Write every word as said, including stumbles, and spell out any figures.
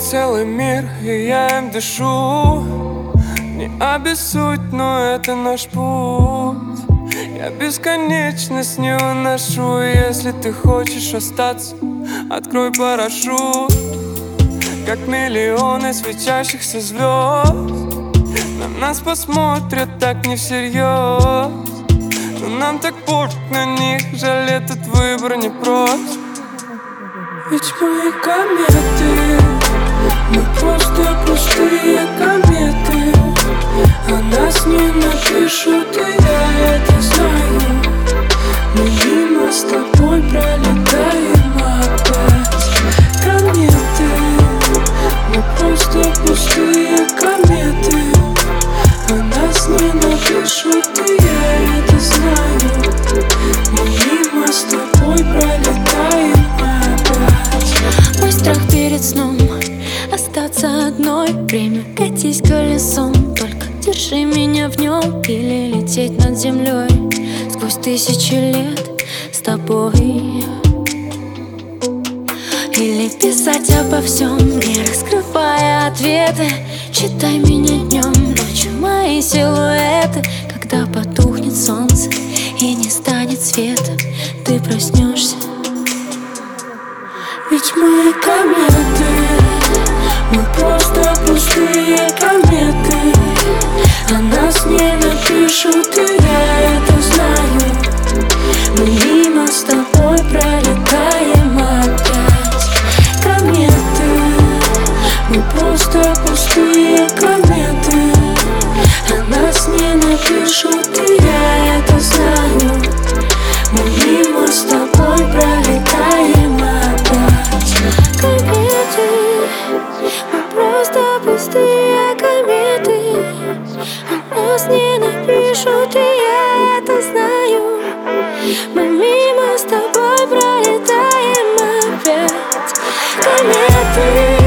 целый мир, и я им дышу. Не обессудь, но это наш путь. Я бесконечность не выношу. Если ты хочешь остаться, открой парашют. Как миллионы светящихся звезд, на нас посмотрят так не всерьез. Но нам так пофиг на них, жаль, этот выбор не прост. Ведь мы кометы, мы просто пустые кометы. О нас не напишут, и я это знаю. Мы мимо с тобой пролетаем опять. Кометы, мы просто пустые кометы. О нас не напишут, и я это знаю. Мы мимо с тобой пролетаем опять. Мой страх перед сном остаться одной. Время катись колесом, только держи меня в нем. Или лететь над землей сквозь тысячи лет с тобой. Или писать обо всем, не раскрывая ответы. Читай меня днем, ночью мои силуэты. Когда потухнет солнце и не станет света, ты проснешься. Ведь мы кометы, мы просто пустые кометы. О нас не напишут, и я это знаю. Мы мимо с тобой пролетаем опять. Кометы, мы просто пустые кометы. О нас не напишут, и я это знаю. Мы мимо с тобой пролетаем опять. Кометы, мы просто пустые кометы. О нас не напишут, и я это знаю. Мы мимо с тобой пролетаем опять. Кометы.